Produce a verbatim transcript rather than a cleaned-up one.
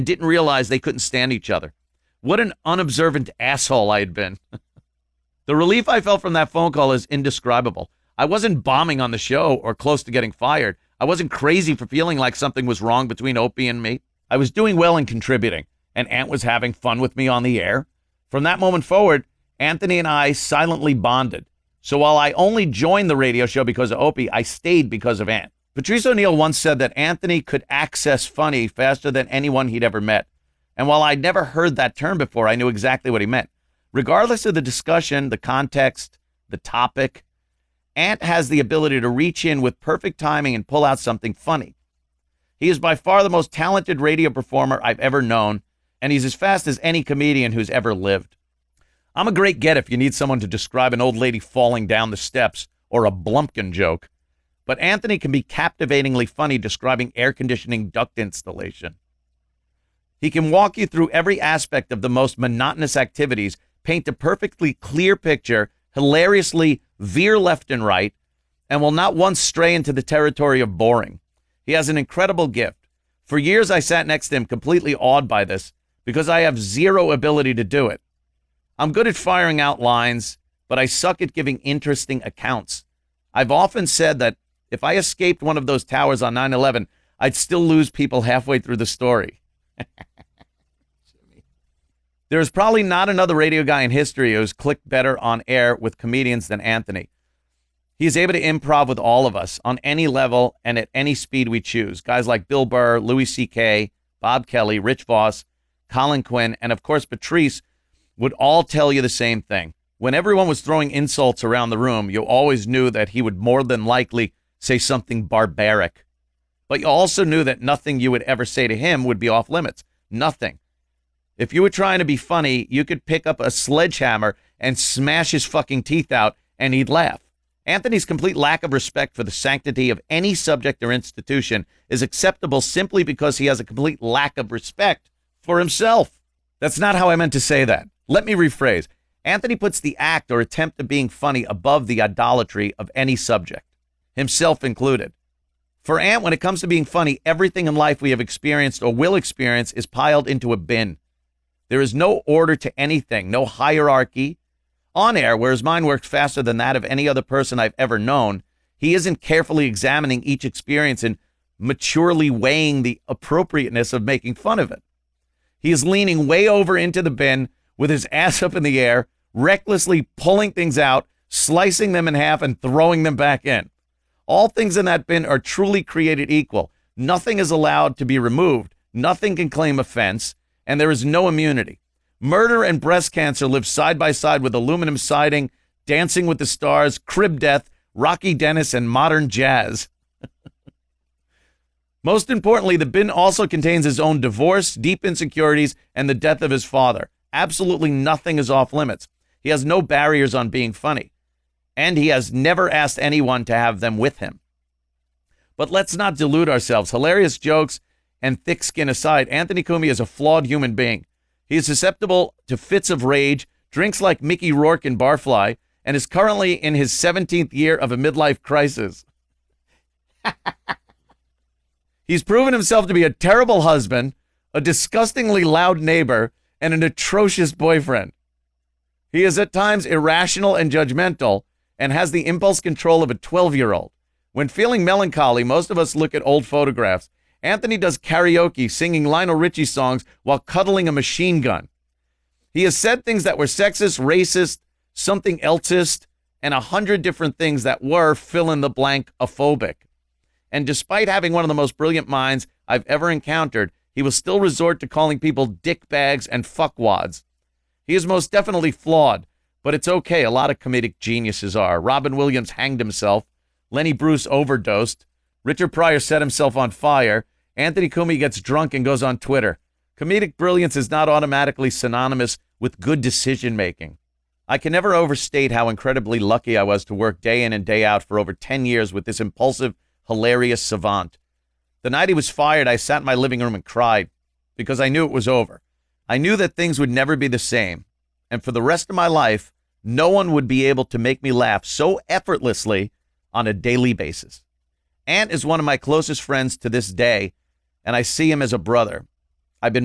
didn't realize they couldn't stand each other. What an unobservant asshole I had been. The relief I felt from that phone call is indescribable. I wasn't bombing on the show or close to getting fired. I wasn't crazy for feeling like something was wrong between Opie and me. I was doing well and contributing, and Ant was having fun with me on the air. From that moment forward, Anthony and I silently bonded. So while I only joined the radio show because of Opie, I stayed because of Ant. Patrice O'Neal once said that Anthony could access funny faster than anyone he'd ever met. And while I'd never heard that term before, I knew exactly what he meant. Regardless of the discussion, the context, the topic, Ant has the ability to reach in with perfect timing and pull out something funny. He is by far the most talented radio performer I've ever known, and he's as fast as any comedian who's ever lived. I'm a great get if you need someone to describe an old lady falling down the steps or a Blumpkin joke, but Anthony can be captivatingly funny describing air conditioning duct installation. He can walk you through every aspect of the most monotonous activities, paint a perfectly clear picture, hilariously veer left and right, and will not once stray into the territory of boring. He has an incredible gift. For years, I sat next to him completely awed by this because I have zero ability to do it. I'm good at firing out lines, but I suck at giving interesting accounts. I've often said that if I escaped one of those towers on nine eleven, I'd still lose people halfway through the story. There's probably not another radio guy in history who's clicked better on air with comedians than Anthony. He is able to improv with all of us on any level and at any speed we choose. Guys like Bill Burr, Louis C K, Bob Kelly, Rich Voss, Colin Quinn, and of course Patrice would all tell you the same thing. When everyone was throwing insults around the room, you always knew that he would more than likely say something barbaric. But you also knew that nothing you would ever say to him would be off limits. Nothing. If you were trying to be funny, you could pick up a sledgehammer and smash his fucking teeth out, and he'd laugh. Anthony's complete lack of respect for the sanctity of any subject or institution is acceptable simply because he has a complete lack of respect for himself. That's not how I meant to say that. Let me rephrase. Anthony puts the act or attempt of being funny above the idolatry of any subject, himself included. For Ant, when it comes to being funny, everything in life we have experienced or will experience is piled into a bin. There is no order to anything, no hierarchy. On air, whereas mine works faster than that of any other person I've ever known, he isn't carefully examining each experience and maturely weighing the appropriateness of making fun of it. He is leaning way over into the bin with his ass up in the air, recklessly pulling things out, slicing them in half, and throwing them back in. All things in that bin are truly created equal. Nothing is allowed to be removed. Nothing can claim offense. And there is no immunity. Murder and breast cancer live side by side with aluminum siding, Dancing with the Stars, Crib Death, Rocky Dennis, and modern jazz. Most importantly, the bin also contains his own divorce, deep insecurities, and the death of his father. Absolutely nothing is off limits. He has no barriers on being funny. And he has never asked anyone to have them with him. But let's not delude ourselves. Hilarious jokes and thick skin aside, Anthony Cumia is a flawed human being. He is susceptible to fits of rage, drinks like Mickey Rourke in Barfly, and is currently in his seventeenth year of a midlife crisis. He's proven himself to be a terrible husband, a disgustingly loud neighbor, and an atrocious boyfriend. He is at times irrational and judgmental and has the impulse control of a twelve-year-old. When feeling melancholy, most of us look at old photographs. Anthony does karaoke, singing Lionel Richie songs while cuddling a machine gun. He has said things that were sexist, racist, something elseist, and a hundred different things that were fill-in-the-blank aphobic. And despite having one of the most brilliant minds I've ever encountered, he will still resort to calling people dickbags and fuckwads. He is most definitely flawed, but it's okay. A lot of comedic geniuses are. Robin Williams hanged himself. Lenny Bruce overdosed. Richard Pryor set himself on fire. Anthony Cumia gets drunk and goes on Twitter. Comedic brilliance is not automatically synonymous with good decision-making. I can never overstate how incredibly lucky I was to work day in and day out for over ten years with this impulsive, hilarious savant. The night he was fired, I sat in my living room and cried because I knew it was over. I knew that things would never be the same. And for the rest of my life, no one would be able to make me laugh so effortlessly on a daily basis. Ant is one of my closest friends to this day, and I see him as a brother.